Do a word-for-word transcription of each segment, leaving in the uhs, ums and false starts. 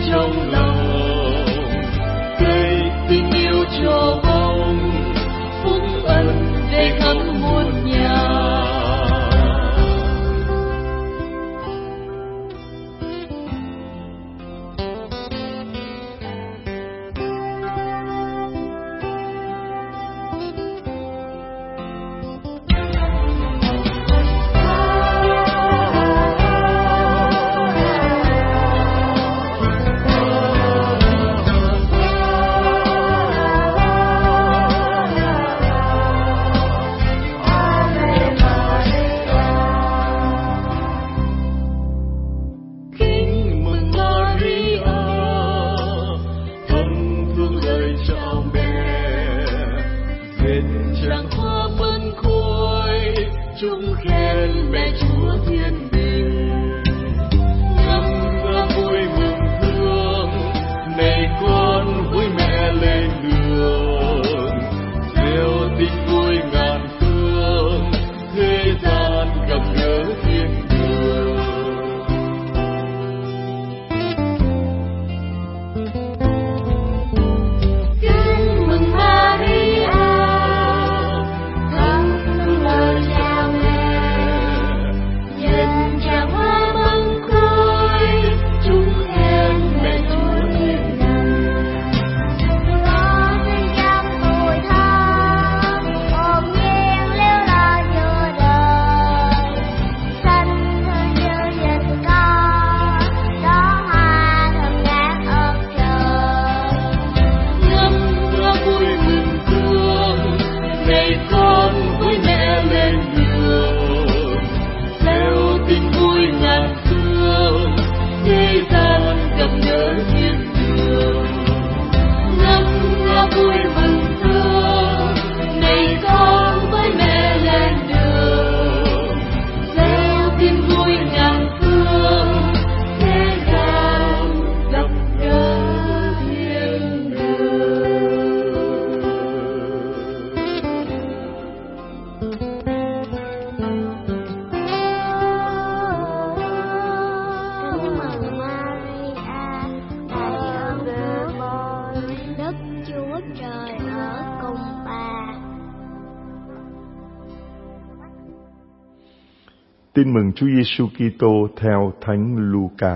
trong lòng, cây tình yêu cho bóng phúc ân về khắp muôn nhà. Tin mừng Chúa Giêsu Kitô theo Thánh Luca.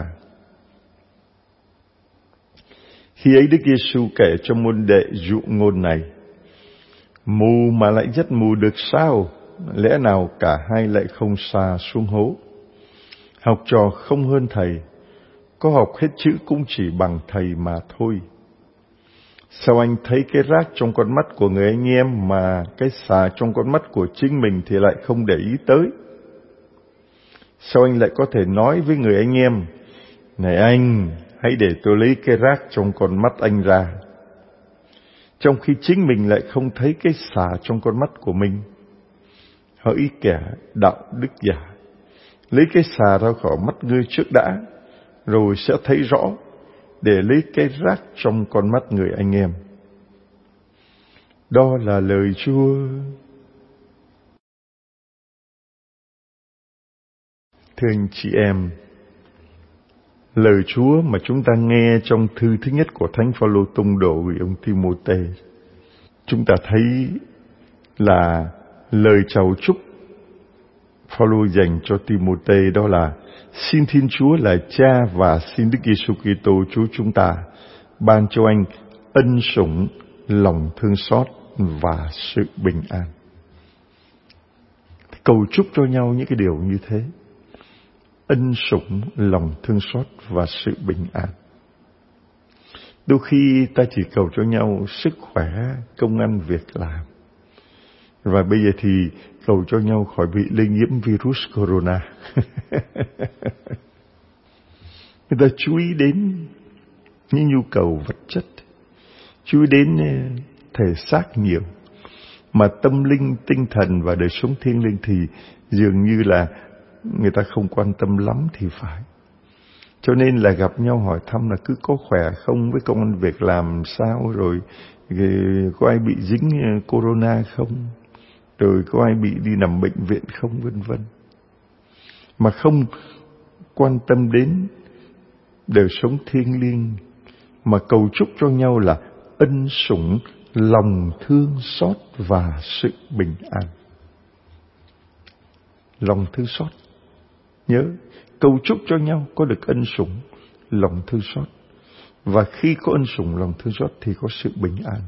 Khi ấy Đức Giêsu kể cho môn đệ dụ ngôn này: Mù mà lại dắt mù được sao? Lẽ nào cả hai lại không sa xuống hố? Học trò không hơn thầy, có học hết chữ cũng chỉ bằng thầy mà thôi. Sao anh thấy cái rác trong con mắt của người anh em mà cái xà trong con mắt của chính mình thì lại không để ý tới? Sao anh lại có thể nói với người anh em: Này anh, hãy để tôi lấy cái rác trong con mắt anh ra, trong khi chính mình lại không thấy cái xà trong con mắt của mình? Hỡi kẻ đạo đức giả, lấy cái xà ra khỏi mắt ngươi trước đã, rồi sẽ thấy rõ để lấy cái rác trong con mắt người anh em. Đó là lời Chúa. Thưa anh chị em, lời Chúa mà chúng ta nghe trong thư thứ nhất của Thánh Phaolô tông đồ gửi ông Ti-mô-thê, chúng ta thấy là lời chào chúc Phaolô dành cho Ti-mô-thê, đó là: Xin Thiên Chúa là Cha và xin Đức Giêsu Kitô Chúa chúng ta ban cho anh ân sủng, lòng thương xót và sự bình an. Cầu chúc cho nhau những cái điều như thế: ân sủng, lòng thương xót và sự bình an. Đôi khi ta chỉ cầu cho nhau sức khỏe, công ăn việc làm, và bây giờ thì cầu cho nhau khỏi bị lây nhiễm virus corona. Người ta chú ý đến những nhu cầu vật chất, chú ý đến thể xác nhiều, mà tâm linh, tinh thần và đời sống thiêng liêng thì dường như là người ta không quan tâm lắm thì phải. Cho nên là gặp nhau hỏi thăm là cứ có khỏe không, với công ăn việc làm sao, rồi có ai bị dính corona không, rồi có ai bị đi nằm bệnh viện không, vân vân. Mà không quan tâm đến đều sống thiêng liêng, mà cầu chúc cho nhau là ân sủng, lòng thương xót và sự bình an. Lòng thương xót. Nhớ, cầu chúc cho nhau có được ân sủng, lòng thương xót. Và khi có ân sủng, lòng thương xót thì có sự bình an.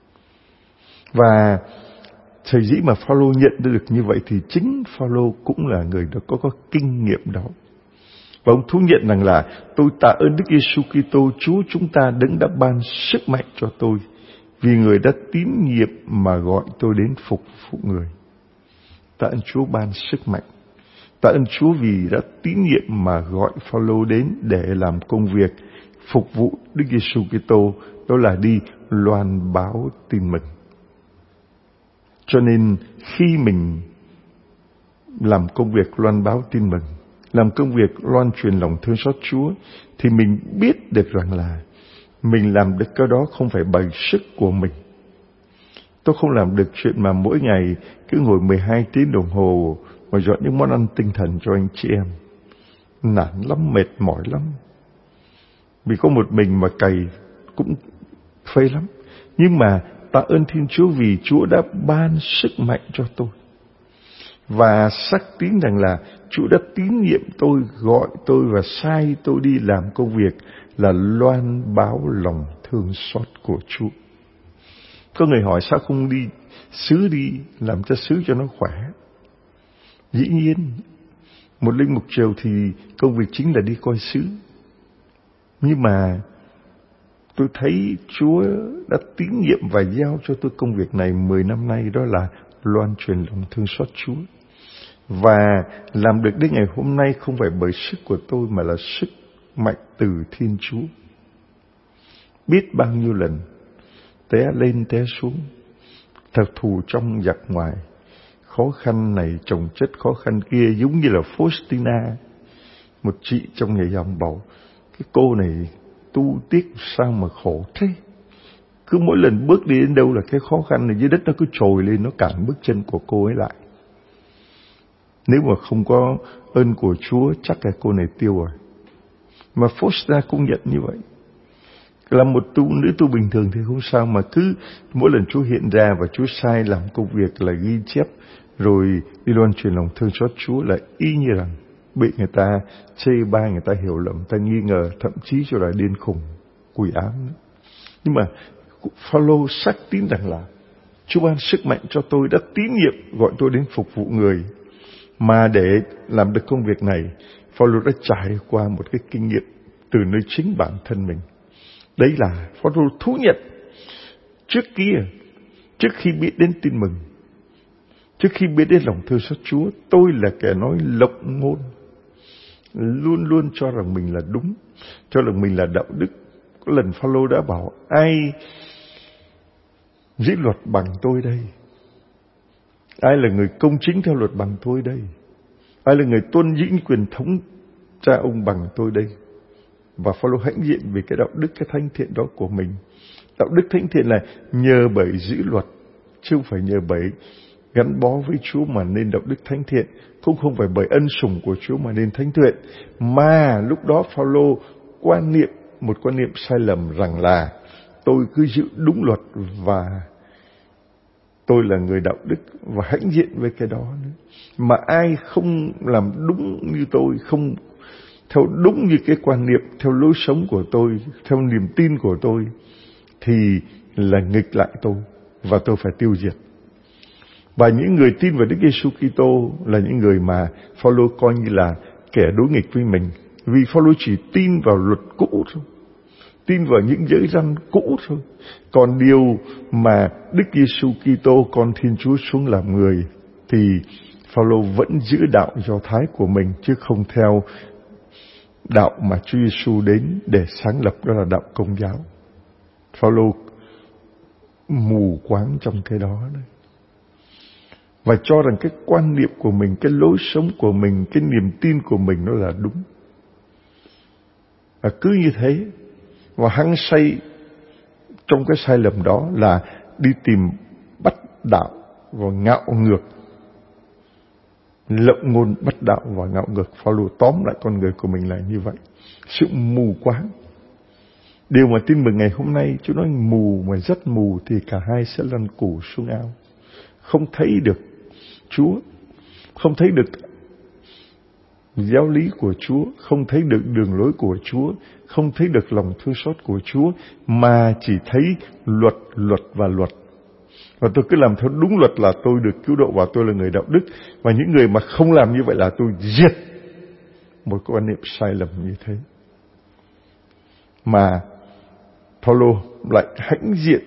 Và thời dĩ mà Phaolô nhận được như vậy thì chính Phaolô cũng là người đã có, có kinh nghiệm đó. Và ông thú nhận rằng là tôi tạ ơn Đức Giêsu Kitô, Chúa chúng ta đấng đã ban sức mạnh cho tôi, vì người đã tín nhiệm mà gọi tôi đến phục vụ người. Tạ ơn Chúa ban sức mạnh. Tạ ơn Chúa vì đã tín nhiệm mà gọi Phaolô đến để làm công việc phục vụ Đức Giêsu Kitô, đó là đi loan báo tin mừng. Cho nên khi mình làm công việc loan báo tin mừng, làm công việc loan truyền lòng thương xót Chúa, thì mình biết được rằng là mình làm được cái đó không phải bằng sức của mình. Tôi không làm được chuyện mà mỗi ngày cứ ngồi mười hai tiếng đồng hồ mà dọn những món ăn tinh thần cho anh chị em. Nản lắm, mệt mỏi lắm. Vì có một mình mà cày cũng phê lắm. Nhưng mà tạ ơn Thiên Chúa vì Chúa đã ban sức mạnh cho tôi. Và xác tín rằng là Chúa đã tín nhiệm tôi, gọi tôi và sai tôi đi làm công việc là loan báo lòng thương xót của Chúa. Có người hỏi sao không đi xứ đi, làm cho xứ cho nó khỏe. Dĩ nhiên, một linh mục triều thì công việc chính là đi coi xứ. Nhưng mà tôi thấy Chúa đã tín nhiệm và giao cho tôi công việc này mười năm nay, đó là loan truyền lòng thương xót Chúa. Và làm được đến ngày hôm nay không phải bởi sức của tôi mà là sức mạnh từ Thiên Chúa. Biết bao nhiêu lần té lên té xuống, thật thù trong giặc ngoài, khó khăn này chồng chất khó khăn kia, giống như là Faustina, một chị trong nhà dòng bảo cái cô này tu tiếc sao mà khổ thế. Cứ mỗi lần bước đi đến đâu là cái khó khăn này dưới đất nó cứ trồi lên, nó cản bước chân của cô ấy lại. Nếu mà không có ơn của Chúa chắc là cô này tiêu rồi. Mà Faustina cũng nhận như vậy. Là một tu nữ tu bình thường thì không sao, mà cứ mỗi lần Chúa hiện ra và Chúa sai làm công việc là ghi chép rồi đi loan truyền lòng thương xót Chúa, là y như rằng bị người ta chê bai, người ta hiểu lầm, người ta nghi ngờ, thậm chí cho là điên khùng, quỷ ám nữa. Nhưng mà Phaolô xác tín rằng là Chúa ban sức mạnh cho tôi, đã tín nhiệm gọi tôi đến phục vụ người. Mà để làm được công việc này, Phaolô đã trải qua một cái kinh nghiệm từ nơi chính bản thân mình. Đấy là Phaolô thú nhận trước kia, trước khi biết đến tin mừng, trước khi biết đến lòng thương xót Chúa, tôi là kẻ nói lộng ngôn, luôn luôn cho rằng mình là đúng, cho rằng mình là đạo đức. Có lần Phaolô đã bảo ai giữ luật bằng tôi đây? Ai là người công chính theo luật bằng tôi đây? Ai là người tuân giữ quyền thống cha ông bằng tôi đây? Và Phaolô hãnh diện về cái đạo đức, cái thánh thiện đó của mình. Đạo đức thánh thiện là nhờ bởi giữ luật, chứ không phải nhờ bởi gắn bó với Chúa mà nên đạo đức thánh thiện, cũng không phải bởi ân sủng của Chúa mà nên thánh thiện. Mà lúc đó Phaolô quan niệm một quan niệm sai lầm rằng là tôi cứ giữ đúng luật và tôi là người đạo đức, và hãnh diện với cái đó nữa. Mà ai không làm đúng như tôi, không theo đúng như cái quan niệm, theo lối sống của tôi, theo niềm tin của tôi, thì là nghịch lại tôi và tôi phải tiêu diệt. Và những người tin vào Đức Giêsu Kitô là những người mà Phaolô coi như là kẻ đối nghịch với mình, vì Phaolô chỉ tin vào luật cũ thôi, tin vào những giới răn cũ thôi. Còn điều mà Đức Giêsu Kitô con Thiên Chúa xuống làm người thì Phaolô vẫn giữ đạo Do Thái của mình, chứ không theo đạo mà Chúa Giêsu đến để sáng lập, đó là đạo Công giáo. Phaolô mù quáng trong cái đó đấy. Và cho rằng cái quan niệm của mình, cái lối sống của mình, cái niềm tin của mình nó là đúng. Và cứ như thế, và hăng say trong cái sai lầm đó là đi tìm bắt đạo và ngạo ngược. lộng ngôn bất đạo và ngạo ngược. Phaolô tóm lại con người của mình là như vậy, sự mù quáng. Điều mà tin mừng ngày hôm nay Chúa nói mù mà rất mù thì cả hai sẽ lăn củ xuống ao. Không thấy được Chúa, không thấy được giáo lý của Chúa, không thấy được đường lối của Chúa, không thấy được lòng thương xót của Chúa, mà chỉ thấy luật, luật và luật. Và tôi cứ làm theo đúng luật là tôi được cứu độ và tôi là người đạo đức. Và những người mà không làm như vậy là tôi diệt. Một quan niệm sai lầm như thế. Mà Phaolô lại hãnh diện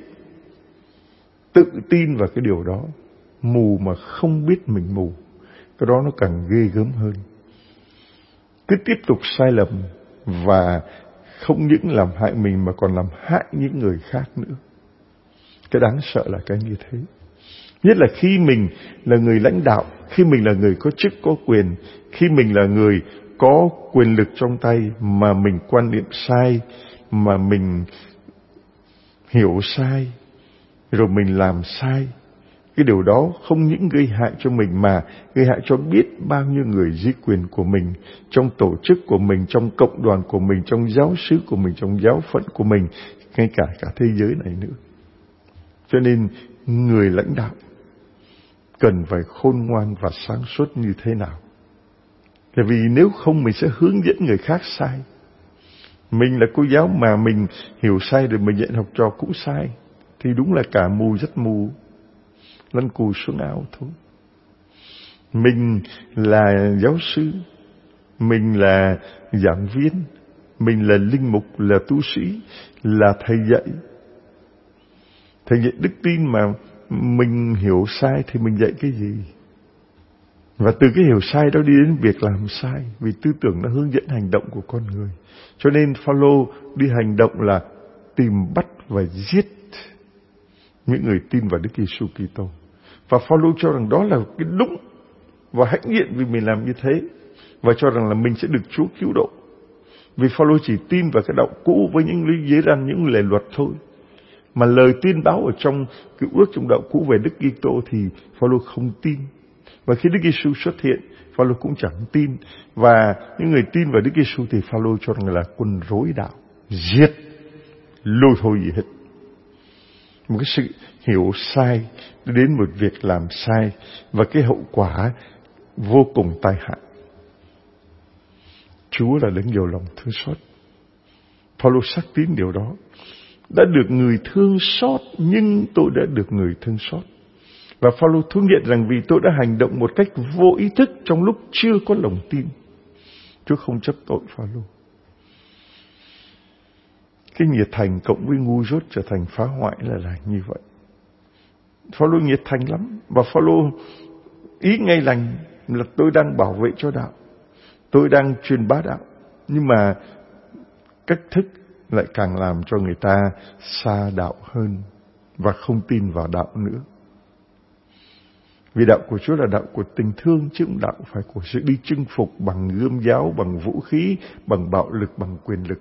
tự tin vào cái điều đó. Mù mà không biết mình mù, cái đó nó càng ghê gớm hơn. Cứ tiếp tục sai lầm và không những làm hại mình mà còn làm hại những người khác nữa. Cái đáng sợ là cái như thế. Nhất là khi mình là người lãnh đạo, khi mình là người có chức có quyền, khi mình là người có quyền lực trong tay mà mình quan niệm sai, mà mình hiểu sai, rồi mình làm sai. Cái điều đó không những gây hại cho mình mà gây hại cho biết bao nhiêu người dưới quyền của mình, trong tổ chức của mình, trong cộng đoàn của mình, trong giáo xứ của mình, trong giáo phận của mình, ngay cả cả thế giới này nữa. Cho nên người lãnh đạo cần phải khôn ngoan và sáng suốt như thế nào. Tại vì nếu không mình sẽ hướng dẫn người khác sai. Mình là cô giáo mà mình hiểu sai rồi mình dạy học trò cũng sai, thì đúng là cả mù rất mù, lăn cù xuống ao thôi. Mình là giáo sư, mình là giảng viên, mình là linh mục, là tu sĩ, là thầy dạy. Thầy dạy đức tin mà mình hiểu sai thì mình dạy cái gì? Và từ cái hiểu sai đó đi đến việc làm sai, vì tư tưởng nó hướng dẫn hành động của con người. Cho nên Phaolô đi hành động là tìm bắt và giết những người tin vào Đức Giêsu Kitô. Và Phaolô cho rằng đó là cái đúng và hãnh diện vì mình làm như thế, và cho rằng là mình sẽ được Chúa cứu độ. Vì Phaolô chỉ tin vào cái đạo cũ với những lý giới răn, những lề luật thôi. Mà lời tuyên báo ở trong cái ước trong đạo cũ về Đức Kitô thì Phaolô không tin. Và khi Đức Giêsu xuất hiện, Phaolô cũng chẳng tin. Và những người tin vào Đức Giêsu thì Phaolô cho rằng là quân rối đạo, giết, lôi thôi gì hết. Một cái sự hiểu sai đến một việc làm sai, và cái hậu quả vô cùng tai hại. Chúa là đấng nhiều lòng thương xót. Phaolô xác tín điều đó. Đã được người thương xót, nhưng tôi đã được người thương xót. Và Phaolô thú nhận rằng vì tôi đã hành động một cách vô ý thức trong lúc chưa có lòng tin. Chúa không chấp tội Phaolô. Cái nhiệt thành cộng với ngu dốt trở thành phá hoại là là như vậy. Phaolô nhiệt thành lắm, và Phaolô ý ngay lành là tôi đang bảo vệ cho đạo, tôi đang truyền bá đạo, nhưng mà cách thức lại càng làm cho người ta xa đạo hơn và không tin vào đạo nữa. Vì đạo của Chúa là đạo của tình thương, chứ không đạo phải của sự đi chinh phục bằng gươm giáo, bằng vũ khí, bằng bạo lực, bằng quyền lực.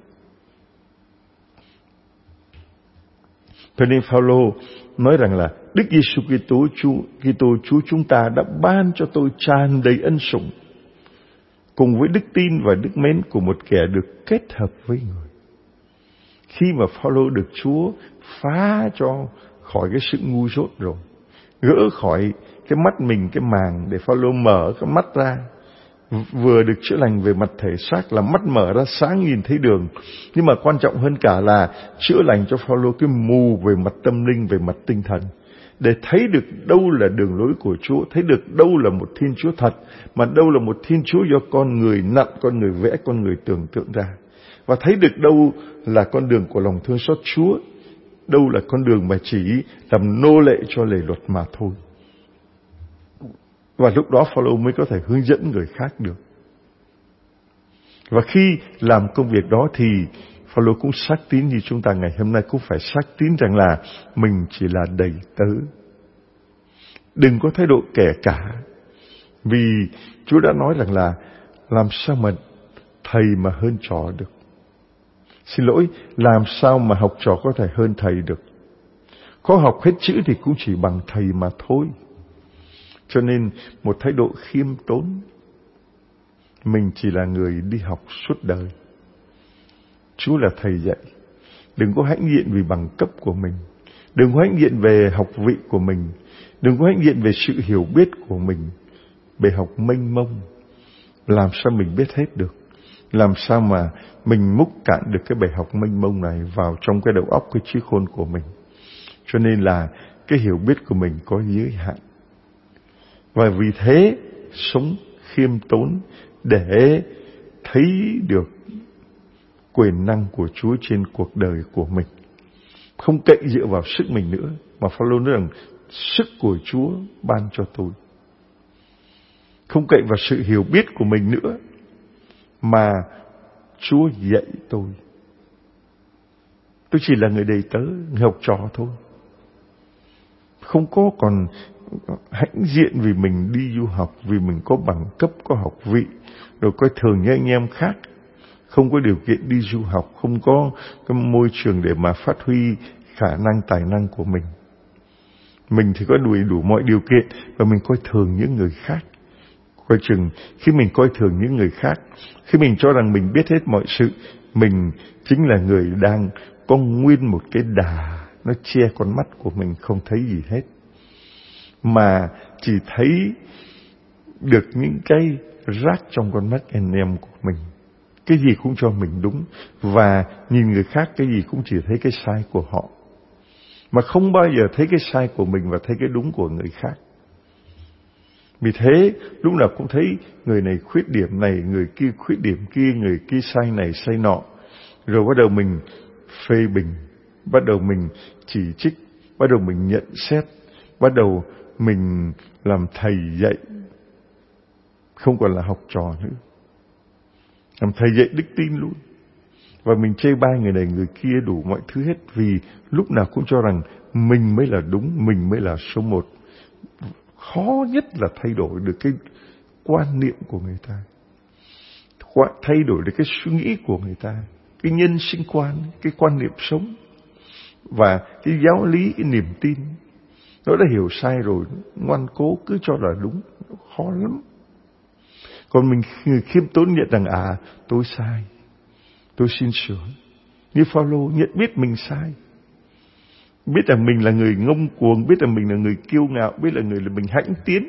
Cho nên Phaolô nói rằng là Đức Giêsu Kitô Chúa, Kitô Chúa chúng ta đã ban cho tôi tràn đầy ân sủng, cùng với đức tin và đức mến của một kẻ được kết hợp với người. Khi mà Phaolô được Chúa phá cho khỏi cái sự ngu dốt rồi, gỡ khỏi cái mắt mình cái màng để Phaolô mở cái mắt ra, vừa được chữa lành về mặt thể xác là mắt mở ra sáng nhìn thấy đường, nhưng mà quan trọng hơn cả là chữa lành cho Phaolô cái mù về mặt tâm linh, về mặt tinh thần, để thấy được đâu là đường lối của Chúa, thấy được đâu là một Thiên Chúa thật, mà đâu là một Thiên Chúa do con người nặn, con người vẽ, con người tưởng tượng ra, và thấy được đâu là con đường của lòng thương xót Chúa, đâu là con đường mà chỉ làm nô lệ cho lề luật mà thôi. Và lúc đó Phaolô mới có thể hướng dẫn người khác được. Và khi làm công việc đó thì Phaolô cũng xác tín như chúng ta ngày hôm nay cũng phải xác tín rằng là mình chỉ là đầy tớ. Đừng có thái độ kẻ cả. Vì Chúa đã nói rằng là làm sao mà thầy mà hơn trò được. Xin lỗi, làm sao mà học trò có thể hơn thầy được. Có học hết chữ thì cũng chỉ bằng thầy mà thôi. Cho nên một thái độ khiêm tốn. Mình chỉ là người đi học suốt đời. Chúa là thầy dạy. Đừng có hãnh diện vì bằng cấp của mình. Đừng có hãnh diện về học vị của mình. Đừng có hãnh diện về sự hiểu biết của mình. Bề học mênh mông, làm sao mình biết hết được? Làm sao mà mình múc cạn được cái bài học mênh mông này vào trong cái đầu óc, cái trí khôn của mình? Cho nên là cái hiểu biết của mình có giới hạn. Và vì thế sống khiêm tốn để thấy được quyền năng của Chúa trên cuộc đời của mình. Không cậy dựa vào sức mình nữa, mà Phao-lô nói rằng sức của Chúa ban cho tôi. Không cậy vào sự hiểu biết của mình nữa, mà Chúa dạy tôi. Tôi chỉ là người đầy tớ, người học trò thôi. Không có còn hãnh diện vì mình đi du học, vì mình có bằng cấp, có học vị, rồi coi thường như anh em khác. Không có điều kiện đi du học, không có cái môi trường để mà phát huy khả năng, tài năng của mình. Mình thì có đủ, đủ mọi điều kiện, và mình coi thường những người khác. Coi chừng khi mình coi thường những người khác, khi mình cho rằng mình biết hết mọi sự, mình chính là người đang có nguyên một cái đà, nó che con mắt của mình không thấy gì hết, mà chỉ thấy được những cái rác trong con mắt anh em của mình. Cái gì cũng cho mình đúng, và nhìn người khác cái gì cũng chỉ thấy cái sai của họ, mà không bao giờ thấy cái sai của mình và thấy cái đúng của người khác. Vì thế lúc nào cũng thấy người này khuyết điểm này, người kia khuyết điểm kia, người kia sai này sai nọ. Rồi bắt đầu mình phê bình, bắt đầu mình chỉ trích, bắt đầu mình nhận xét, bắt đầu mình làm thầy dạy, không còn là học trò nữa, làm thầy dạy đức tin luôn. Và mình chê bai người này người kia đủ mọi thứ hết, vì lúc nào cũng cho rằng mình mới là đúng, mình mới là số một. Khó nhất là thay đổi được cái quan niệm của người ta, thay đổi được cái suy nghĩ của người ta, cái nhân sinh quan, cái quan niệm sống, và cái giáo lý, cái niềm tin. Nó đã hiểu sai rồi, ngoan cố cứ cho là đúng, khó lắm. Còn mình người khiêm tốn nhận rằng à, tôi sai, tôi xin sửa. Như Phao-lô nhận biết mình sai, biết rằng mình là người ngông cuồng, biết rằng mình là người kiêu ngạo, biết là người là mình hãnh tiến.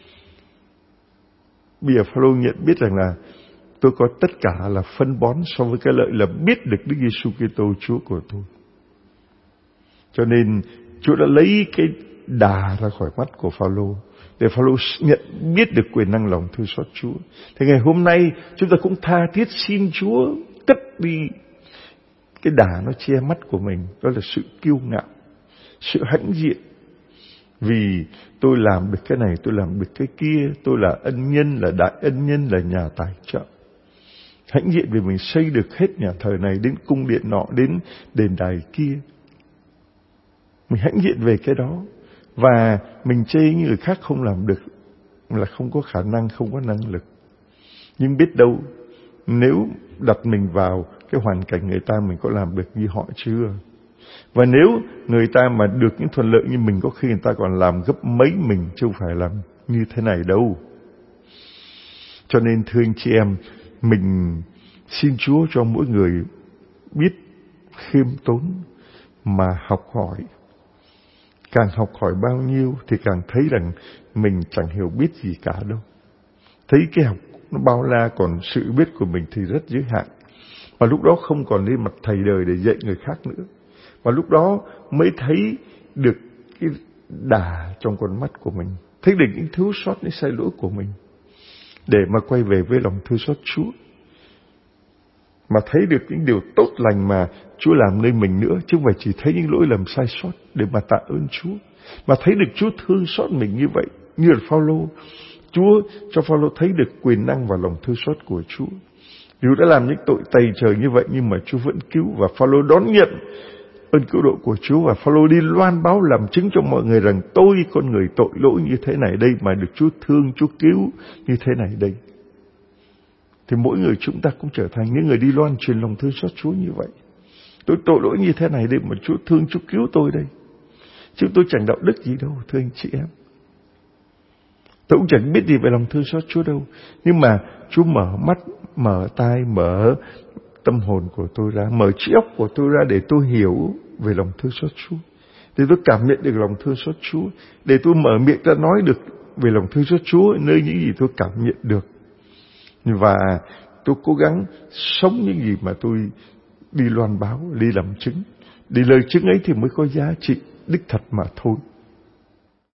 Bây giờ Phao-lô nhận biết rằng là tôi có tất cả là phân bón so với cái lợi là biết được Đức Giêsu Kitô Chúa của tôi. Cho nên Chúa đã lấy cái đà ra khỏi mắt của Phao-lô để Phao-lô nhận biết được quyền năng lòng thương xót Chúa. Thì ngày hôm nay chúng ta cũng tha thiết xin Chúa cất đi cái đà nó che mắt của mình, đó là sự kiêu ngạo, sự hãnh diện. Vì tôi làm được cái này, tôi làm được cái kia, tôi là ân nhân, là đại ân nhân, là nhà tài trợ. Hãnh diện vì mình xây được hết nhà thờ này, đến cung điện nọ, đến đền đài kia. Mình hãnh diện về cái đó. Và mình chê những người khác không làm được là không có khả năng, không có năng lực. Nhưng biết đâu, nếu đặt mình vào cái hoàn cảnh người ta, mình có làm được như họ chưa? Và nếu người ta mà được những thuận lợi như mình, có khi người ta còn làm gấp mấy mình, chứ không phải làm như thế này đâu. Cho nên thưa anh chị em, mình xin Chúa cho mỗi người biết khiêm tốn mà học hỏi. Càng học hỏi bao nhiêu thì càng thấy rằng mình chẳng hiểu biết gì cả đâu. Thấy cái học nó bao la, còn sự biết của mình thì rất giới hạn. Và lúc đó không còn lên mặt thầy đời để dạy người khác nữa. Và lúc đó mới thấy được cái đà trong con mắt của mình, thấy được những thiếu sót, những sai lỗi của mình, để mà quay về với lòng thương xót Chúa. Mà thấy được những điều tốt lành mà Chúa làm nơi mình nữa, chứ không phải chỉ thấy những lỗi lầm sai sót để mà tạ ơn Chúa. Mà thấy được Chúa thương xót mình như vậy, như là Phao-lô. Chúa cho Phao-lô thấy được quyền năng và lòng thương xót của Chúa. Dù đã làm những tội tày trời như vậy, nhưng mà Chúa vẫn cứu, và Phao-lô đón nhận ơn cứu độ của Chúa, và Phao-lô đi loan báo làm chứng cho mọi người rằng tôi, con người tội lỗi như thế này đây, mà được Chúa thương, Chúa cứu như thế này đây. Thì mỗi người chúng ta cũng trở thành những người đi loan truyền lòng thương xót Chúa như vậy. Tôi tội lỗi như thế này đây mà Chúa thương, Chúa cứu tôi đây. Chứ tôi chẳng đạo đức gì đâu, thưa anh chị em. Tôi cũng chẳng biết gì về lòng thương xót Chúa đâu. Nhưng mà Chúa mở mắt, mở tai, mở tâm hồn của tôi ra, mở trí óc của tôi ra để tôi hiểu về lòng thương xót Chúa. Để tôi cảm nhận được lòng thương xót Chúa. Để tôi mở miệng ra nói được về lòng thương xót Chúa nơi những gì tôi cảm nhận được. Và tôi cố gắng sống những gì mà tôi đi loan báo, đi làm chứng. Đi lời chứng ấy thì mới có giá trị đích thật mà thôi.